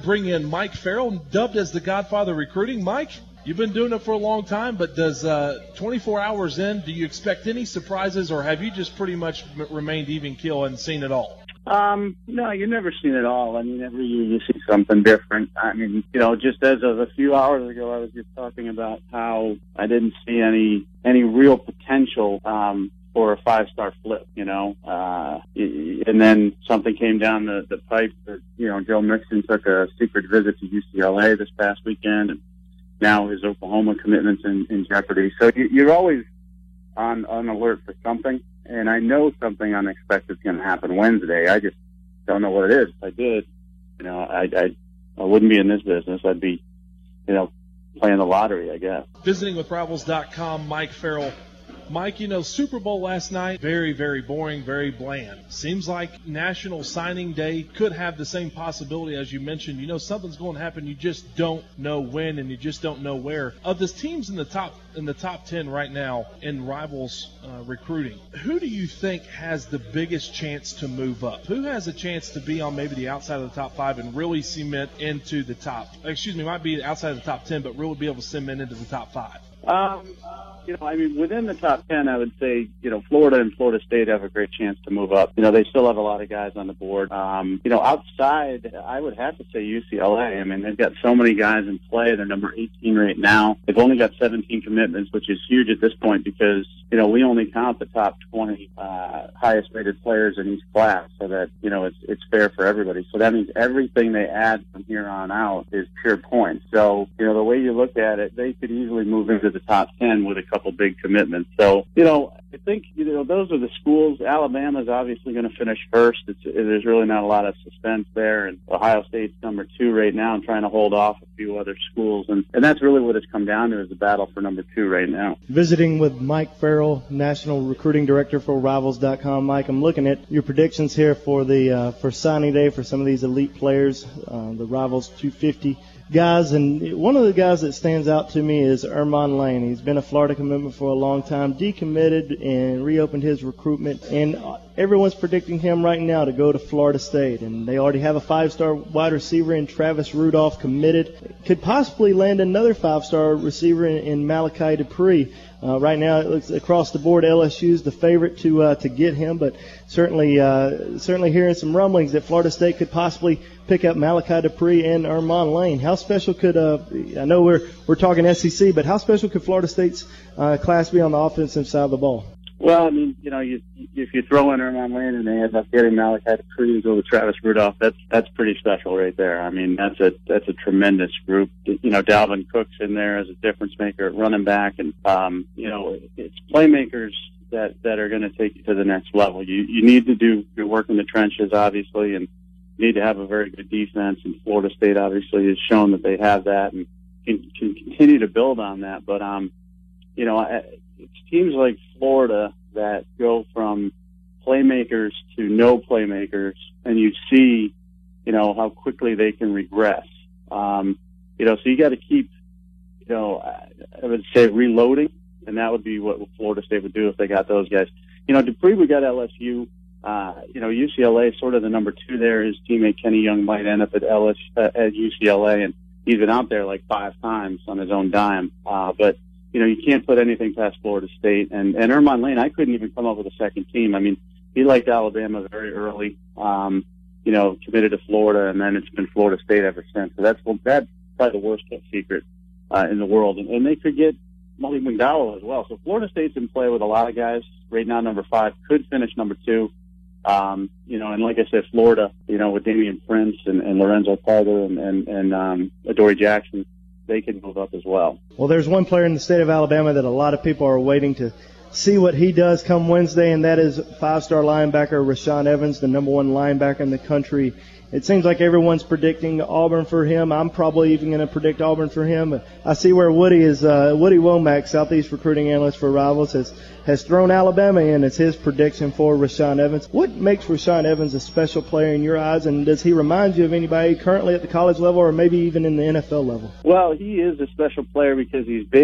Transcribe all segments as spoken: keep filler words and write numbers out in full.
bring in Mike Farrell, dubbed as the Godfather of Recruiting. Mike, you've been doing it for a long time, but does uh, twenty-four hours in, do you expect any surprises, or have you just pretty much remained even keel and seen it all? Um, no, you've never seen it all. I mean, every year you see something different. I mean, you know, just as of a few hours ago, I was just talking about how I didn't see any any real potential um, for a five-star flip, you know. Uh, and then something came down the, the pipe that, you know, Joe Mixon took a secret visit to U C L A this past weekend, and now his Oklahoma commitment's in, in jeopardy. So you, you're always on, on alert for something. And I know something unexpected is going to happen Wednesday. I just don't know what it is. If I did, you know, I, I, I wouldn't be in this business. I'd be, you know, playing the lottery, I guess. Visiting with Rivals dot com, Mike Farrell. Mike, you know, Super Bowl last night, very, very boring, very bland. Seems like National Signing Day could have the same possibility as you mentioned. You know, something's going to happen. You just don't know when, and you just don't know where. Of the teams in the top in the top ten right now in Rivals uh, recruiting, who do you think has the biggest chance to move up? Who has a chance to be on maybe the outside of the top five and really cement into the top? Excuse me, might be outside of the top ten, but really be able to cement into the top five. Um. You know, I mean, within the top ten, I would say, you know, Florida and Florida State have a great chance to move up. You know, they still have a lot of guys on the board. Um, you know, outside, I would have to say U C L A. I mean, they've got so many guys in play. They're number eighteen right now. They've only got seventeen commitments, which is huge at this point because, you know, we only count the top twenty uh, highest rated players in each class so that, you know, it's it's fair for everybody. So that means everything they add from here on out is pure points. So, you know, the way you look at it, they could easily move into the top ten with a couple couple big commitments. So, you know, I think, you know, those are the schools. Alabama's obviously going to finish first. It's, there's really not a lot of suspense there. And Ohio State's number two right now and trying to hold off a few other schools. And, and that's really what it's come down to is the battle for number two right now. Visiting with Mike Farrell, National Recruiting Director for Rivals dot com. Mike, I'm looking at your predictions here for the uh, for signing day for some of these elite players, uh, the Rivals two fifty guys, and one of the guys that stands out to me is Ermon Lane. He's been a Florida commitment for a long time, decommitted and reopened his recruitment, and everyone's predicting him right now to go to Florida State, and they already have a five-star wide receiver in Travis Rudolph committed. Could possibly land another five-star receiver in, in Malachi Dupree. Uh, right now, it looks across the board, L S U's the favorite to uh, to get him, but certainly uh, certainly hearing some rumblings that Florida State could possibly pick up Malachi Dupree and Ermon Lane. How special could uh, I know we're we're talking S E C, but how special could Florida State's uh, class be on the offensive side of the ball? Well, I mean, you know, you, if you throw in Ermon Lane and they end up getting Malachi Dupree and go with Travis Rudolph, that's that's pretty special right there. I mean, that's a that's a tremendous group. You know, Dalvin Cook's in there as a difference maker at running back, and um, you know, it's playmakers that that are going to take you to the next level. You you need to do your work in the trenches, obviously, and you need to have a very good defense. And Florida State obviously has shown that they have that and can, can continue to build on that. But um, you know, it's teams like Florida that go from playmakers to no playmakers, and you see, you know, how quickly they can regress. Um, you know, so you got to keep, you know, I would say reloading, and that would be what Florida State would do if they got those guys. You know, Dupree, we got L S U. Uh, you know, U C L A sort of the number two there. His teammate Kenny Young might end up at L S uh, at U C L A, and he's been out there like five times on his own dime. Uh, but you know, you can't put anything past Florida State. And, and Ermon Lane, I couldn't even come up with a second team. I mean, he liked Alabama very early, um, you know, committed to Florida, and then it's been Florida State ever since. So that's, that's probably the worst kept secret uh, in the world. And, and they could get Malik McDowell as well. So Florida State's in play with a lot of guys. Right now, number five, could finish number two. Um, you know, and like I said, Florida, you know, with Damian Prince and, and Lorenzo Carter and, and, and um, Adoree Jackson, they can move up as well. Well, there's one player in the state of Alabama that a lot of people are waiting to see what he does come Wednesday, and that is five-star linebacker Rashaan Evans, the number one linebacker in the country. It seems like everyone's predicting Auburn for him. I'm probably even going to predict Auburn for him. But I see where Woody is. Uh, Woody Womack, Southeast recruiting analyst for Rivals, has has thrown Alabama in as his prediction for Rashaan Evans. What makes Rashaan Evans a special player in your eyes, and does he remind you of anybody currently at the college level or maybe even in the N F L level? Well, he is a special player because he's big,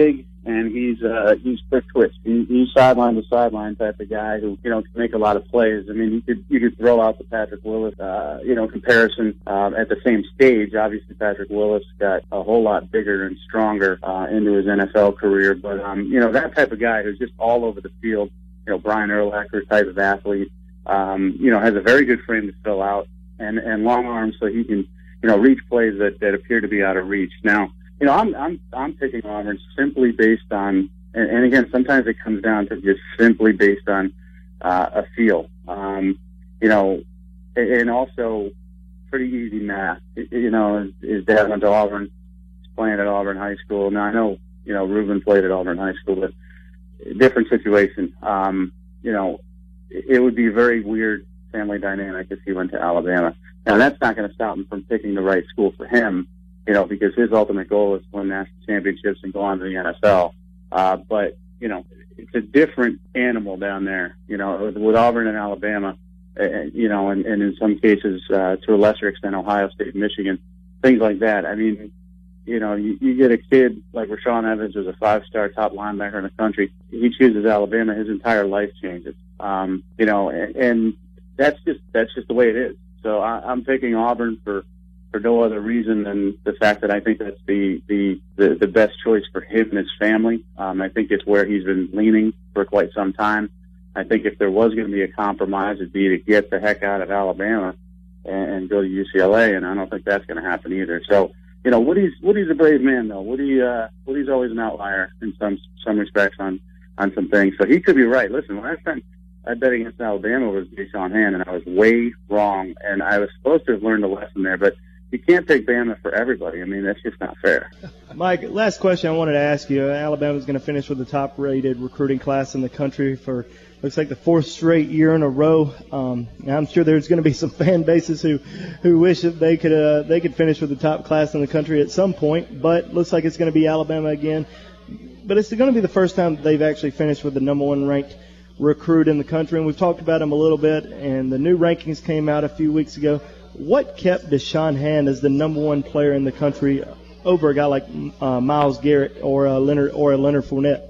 and he's uh, he's quick twitch. He, he's sideline to sideline type of guy who you know can make a lot of plays. I mean, you could you could throw out the Patrick Willis uh, you know comparison um, at the same stage. Obviously, Patrick Willis got a whole lot bigger and stronger uh, into his N F L career, but um, you know that type of guy who's just all over the field. You know, Brian Urlacher type of athlete. Um, you know, has a very good frame to fill out and and long arms, so he can you know reach plays that that appear to be out of reach. Now. You know, I'm I'm I'm picking Auburn simply based on, and, and again, sometimes it comes down to just simply based on uh, a feel. Um, you know, and also pretty easy math. You know, his, his dad went to Auburn, playing at Auburn High School. Now I know, you know, Reuben played at Auburn High School, but different situation. Um, you know, it would be a very weird family dynamic if he went to Alabama. Now that's not going to stop him from picking the right school for him. You know, because his ultimate goal is to win national championships and go on to the N F L. Uh, but, you know, it's a different animal down there, you know, with, with Auburn and Alabama, uh, you know, and, and in some cases, uh, to a lesser extent, Ohio State, Michigan, things like that. I mean, you know, you, you get a kid like Rashaan Evans, who's a five-star top linebacker in the country. He chooses Alabama, his entire life changes. Um, you know, and, and that's just, that's just the way it is. So I, I'm picking Auburn for, for no other reason than the fact that I think that's the, the, the, the best choice for him and his family. Um, I think it's where he's been leaning for quite some time. I think if there was going to be a compromise, it'd be to get the heck out of Alabama and, and go to U C L A, and I don't think that's going to happen either. So, you know, Woody's, Woody's a brave man, though. Woody, uh, Woody's always an outlier in some, some respects on, on some things. So he could be right. Listen, last time I bet against Alabama was Deshaun Hand, and I was way wrong, and I was supposed to have learned a lesson there, but you can't take Bama for everybody. I mean, that's just not fair. Mike, last question I wanted to ask you. Alabama's going to finish with the top-rated recruiting class in the country for, looks like, the fourth straight year in a row. Um, I'm sure there's going to be some fan bases who, who wish that they could uh, they could finish with the top class in the country at some point, but looks like it's going to be Alabama again. But it's going to be the first time that they've actually finished with the number one ranked recruit in the country, and we've talked about them a little bit, and the new rankings came out a few weeks ago. What kept Deshaun Hand as the number one player in the country over a guy like uh, Myles Garrett or a Leonard or a Leonard Fournette?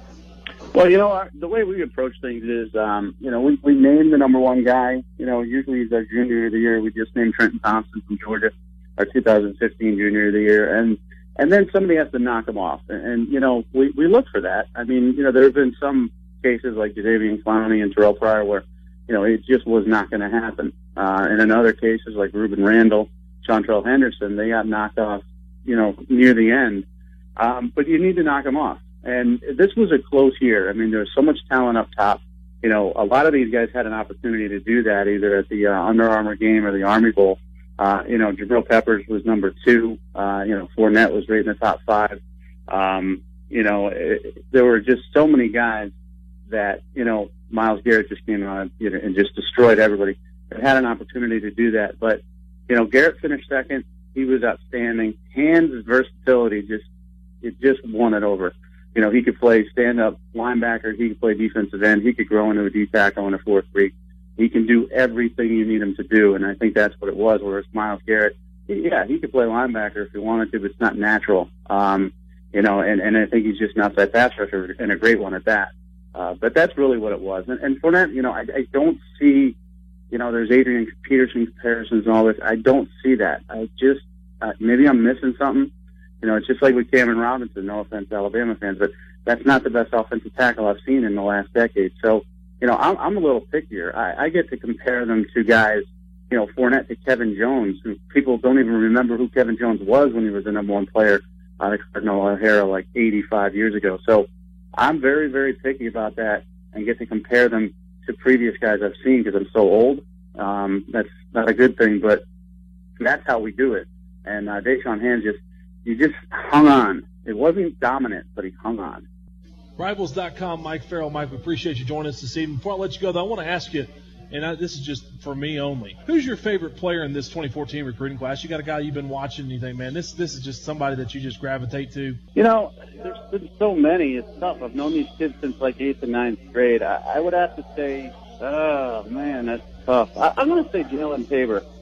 Well, you know, our, the way we approach things is, um, you know, we, we name the number one guy. You know, usually he's our junior of the year. We just named Trenton Thompson from Georgia, our two thousand fifteen junior of the year, and and then somebody has to knock him off. And, and you know, we we look for that. I mean, you know, there have been some cases like Jadeveon Clowney and Terrell Pryor where, you know, it just was not going to happen. Uh, and in other cases like Ruben Randall, Chantrell Henderson, they got knocked off, you know, near the end. Um, but you need to knock them off. And this was a close year. I mean, there was so much talent up top. You know, a lot of these guys had an opportunity to do that either at the uh, Under Armour game or the Army Bowl. Uh, you know, Jabril Peppers was number two. Uh, you know, Fournette was right in the top five. Um, you know, it, there were just so many guys that, you know, Myles Garrett just came on you know, and just destroyed everybody. They had an opportunity to do that. But, you know, Garrett finished second. He was outstanding. Hand's versatility just, it just won it over. You know, he could play stand-up linebacker. He could play defensive end. He could grow into a D-tackle in a four three. He can do everything you need him to do, and I think that's what it was, whereas Myles Garrett, yeah, he could play linebacker if he wanted to, but it's not natural. Um, you know, and, and I think he's just an outside pass rusher and a great one at that. Uh, but that's really what it was. And, and Fournette, you know, I, I don't see, you know, there's Adrian Peterson comparisons and all this. I don't see that. I just, uh, maybe I'm missing something. You know, it's just like with Cameron Robinson, no offense to Alabama fans, but that's not the best offensive tackle I've seen in the last decade. So, you know, I'm, I'm a little pickier. I, I get to compare them to guys, you know, Fournette to Kevin Jones, who people don't even remember who Kevin Jones was when he was the number one player out of Cardinal O'Hara like eighty-five years ago. So I'm very, very picky about that and get to compare them to previous guys I've seen because I'm so old. Um, that's not a good thing, but that's how we do it. And uh, Deshaun Hand just, he just hung on. It wasn't dominant, but he hung on. Rivals dot com, Mike Farrell. Mike, we appreciate you joining us this evening. Before I let you go, though, I want to ask you, and I, this is just for me only, who's your favorite player in this twenty fourteen recruiting class? You got a guy you've been watching and you think, man, this this is just somebody that you just gravitate to? You know, there's been so many. It's tough. I've known these kids since like eighth and ninth grade. I, I would have to say, oh, man, that's tough. I, I'm going to say Jalen Tabor.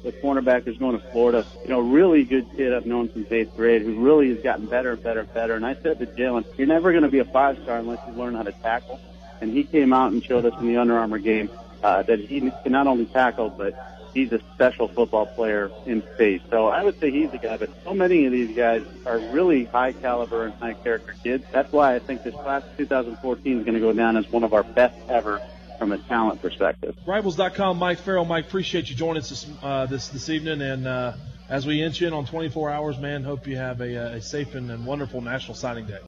the cornerback who's going to Florida. You know, really good kid I've known since eighth grade who really has gotten better and better and better. And I said to Jalen, you're never going to be a five-star unless you learn how to tackle. And he came out and showed us in the Under Armour game uh, that he can not only tackle, but he's a special football player in space. So I would say he's the guy, but so many of these guys are really high caliber and high character kids. That's why I think this class of two thousand fourteen is going to go down as one of our best ever from a talent perspective. Rivals dot com, Mike Farrell. Mike, appreciate you joining us this uh, this, this evening. And uh, as we inch in on twenty-four hours, man, hope you have a, a safe and, and wonderful National Signing Day.